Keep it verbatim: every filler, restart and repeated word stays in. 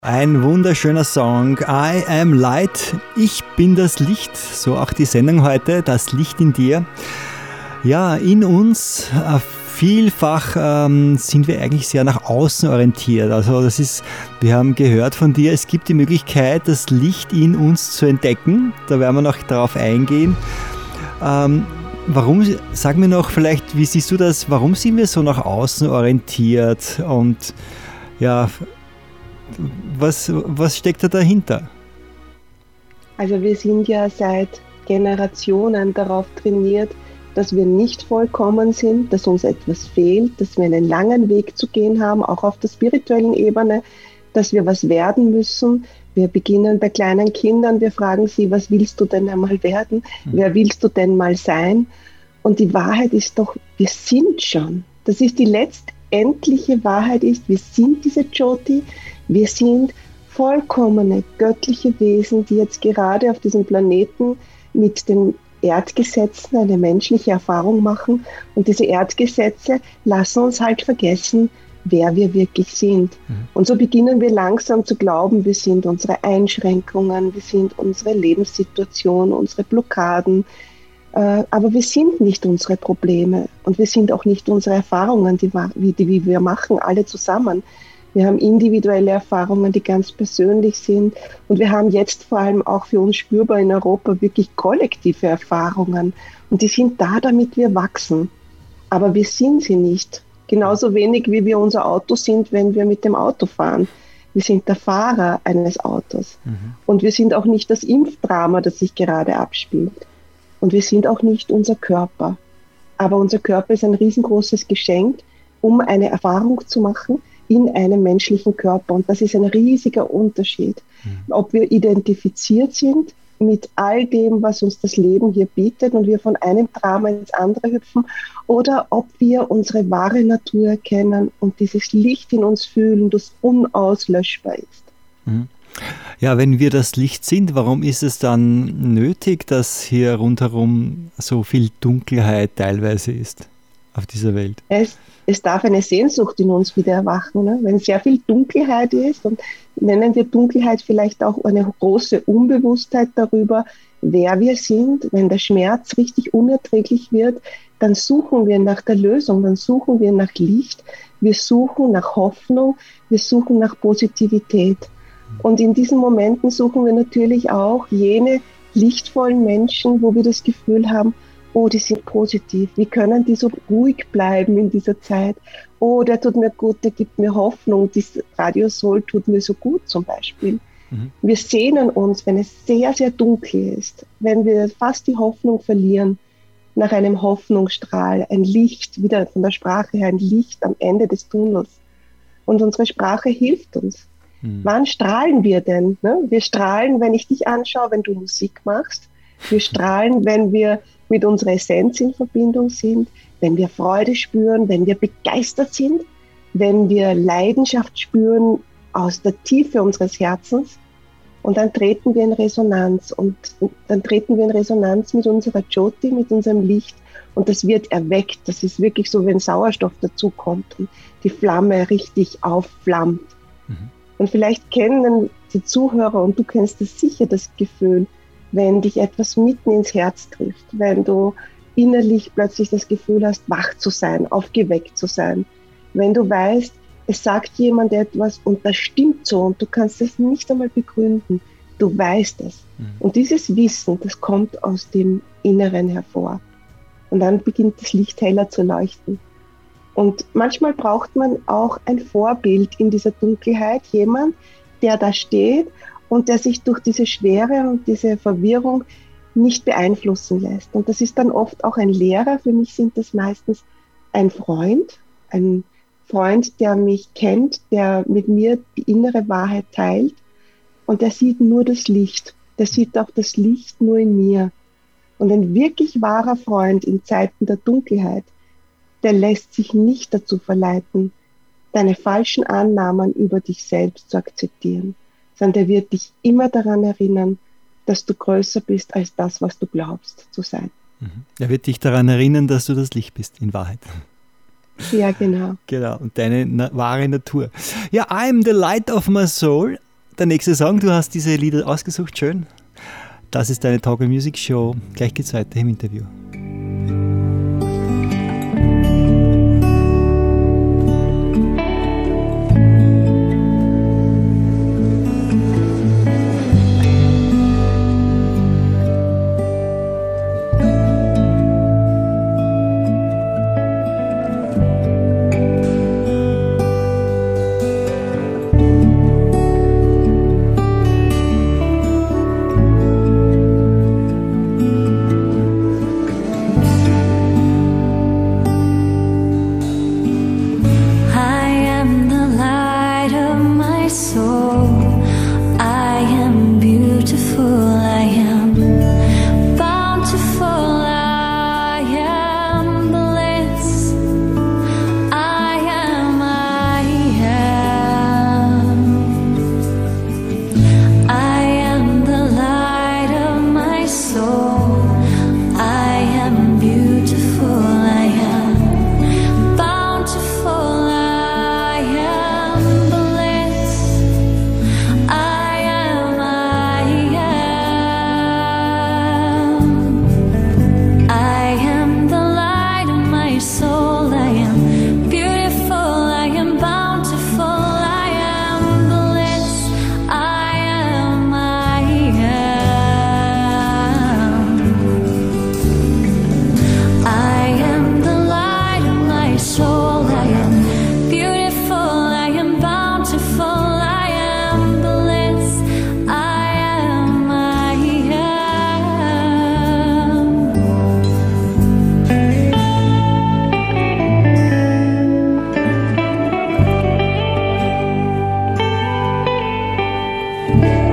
Ein wunderschöner Song, I am Light, ich bin das Licht, so auch die Sendung heute, das Licht in dir. Ja, in uns, äh, vielfach ähm, sind wir eigentlich sehr nach außen orientiert. Also das ist, wir haben gehört von dir, es gibt die Möglichkeit, das Licht in uns zu entdecken. Da werden wir noch darauf eingehen. Ähm, warum, sag mir noch vielleicht, wie siehst du das, warum sind wir so nach außen orientiert und ja, Was, was steckt da dahinter? Also wir sind ja seit Generationen darauf trainiert, dass wir nicht vollkommen sind, dass uns etwas fehlt, dass wir einen langen Weg zu gehen haben, auch auf der spirituellen Ebene, dass wir was werden müssen. Wir beginnen bei kleinen Kindern, wir fragen sie, was willst du denn einmal werden? Hm. Wer willst du denn mal sein? Und die Wahrheit ist doch, wir sind schon. Das ist die letztendliche Wahrheit ist, wir sind diese Jyoti. Wir sind vollkommene göttliche Wesen, die jetzt gerade auf diesem Planeten mit den Erdgesetzen eine menschliche Erfahrung machen. Und diese Erdgesetze lassen uns halt vergessen, wer wir wirklich sind. Mhm. Und so beginnen wir langsam zu glauben, wir sind unsere Einschränkungen, wir sind unsere Lebenssituation, unsere Blockaden. Aber wir sind nicht unsere Probleme und wir sind auch nicht unsere Erfahrungen, die, die, die wir machen, alle zusammen. Wir haben individuelle Erfahrungen, die ganz persönlich sind. Und wir haben jetzt vor allem auch für uns spürbar in Europa wirklich kollektive Erfahrungen. Und die sind da, damit wir wachsen. Aber wir sind sie nicht. Genauso wenig, wie wir unser Auto sind, wenn wir mit dem Auto fahren. Wir sind der Fahrer eines Autos. Mhm. Und wir sind auch nicht das Impfdrama, das sich gerade abspielt. Und wir sind auch nicht unser Körper. Aber unser Körper ist ein riesengroßes Geschenk, um eine Erfahrung zu machen, in einem menschlichen Körper. Und das ist ein riesiger Unterschied. Mhm. Ob wir identifiziert sind mit all dem, was uns das Leben hier bietet und wir von einem Drama ins andere hüpfen, oder ob wir unsere wahre Natur erkennen und dieses Licht in uns fühlen, das unauslöschbar ist. Mhm. Ja, wenn wir das Licht sind, warum ist es dann nötig, dass hier rundherum so viel Dunkelheit teilweise ist auf dieser Welt? Es Es darf eine Sehnsucht in uns wieder erwachen. Ne? Wenn sehr viel Dunkelheit ist, und nennen wir Dunkelheit vielleicht auch eine große Unbewusstheit darüber, wer wir sind, wenn der Schmerz richtig unerträglich wird, dann suchen wir nach der Lösung, dann suchen wir nach Licht, wir suchen nach Hoffnung, wir suchen nach Positivität. Und in diesen Momenten suchen wir natürlich auch jene lichtvollen Menschen, wo wir das Gefühl haben, oh, die sind positiv. Wie können die so ruhig bleiben in dieser Zeit? Oh, der tut mir gut, der gibt mir Hoffnung. Das Radio Soul tut mir so gut zum Beispiel. Mhm. Wir sehnen uns, wenn es sehr, sehr dunkel ist, wenn wir fast die Hoffnung verlieren, nach einem Hoffnungsstrahl, ein Licht, wieder von der Sprache her, ein Licht am Ende des Tunnels. Und unsere Sprache hilft uns. Mhm. Wann strahlen wir denn? Ne? Wir strahlen, wenn ich dich anschaue, wenn du Musik machst. Wir strahlen, wenn wir mit unserer Essenz in Verbindung sind, wenn wir Freude spüren, wenn wir begeistert sind, wenn wir Leidenschaft spüren aus der Tiefe unseres Herzens, und dann treten wir in Resonanz und dann treten wir in Resonanz mit unserer Jyoti, mit unserem Licht, und das wird erweckt. Das ist wirklich so, wenn Sauerstoff dazukommt und die Flamme richtig aufflammt. Mhm. Und vielleicht kennen die Zuhörer, und du kennst es sicher, das Gefühl, wenn dich etwas mitten ins Herz trifft, wenn du innerlich plötzlich das Gefühl hast, wach zu sein, aufgeweckt zu sein, wenn du weißt, es sagt jemand etwas und das stimmt so und du kannst es nicht einmal begründen, du weißt es. Mhm. Und dieses Wissen, das kommt aus dem Inneren hervor. Und dann beginnt das Licht heller zu leuchten. Und manchmal braucht man auch ein Vorbild in dieser Dunkelheit, jemand, der da steht und der sich durch diese Schwere und diese Verwirrung nicht beeinflussen lässt. Und das ist dann oft auch ein Lehrer. Für mich sind das meistens ein Freund, ein Freund, der mich kennt, der mit mir die innere Wahrheit teilt. Und der sieht nur das Licht. Der sieht auch das Licht nur in mir. Und ein wirklich wahrer Freund in Zeiten der Dunkelheit, der lässt sich nicht dazu verleiten, deine falschen Annahmen über dich selbst zu akzeptieren, sondern der wird dich immer daran erinnern, dass du größer bist als das, was du glaubst zu sein. Er wird dich daran erinnern, dass du das Licht bist, in Wahrheit. Ja, genau. Genau, und deine na- wahre Natur. Ja, I am the light of my soul. der nächste Song, du hast diese Lieder ausgesucht, schön. Das ist deine Talk and Music Show. Gleich geht's weiter im Interview. you.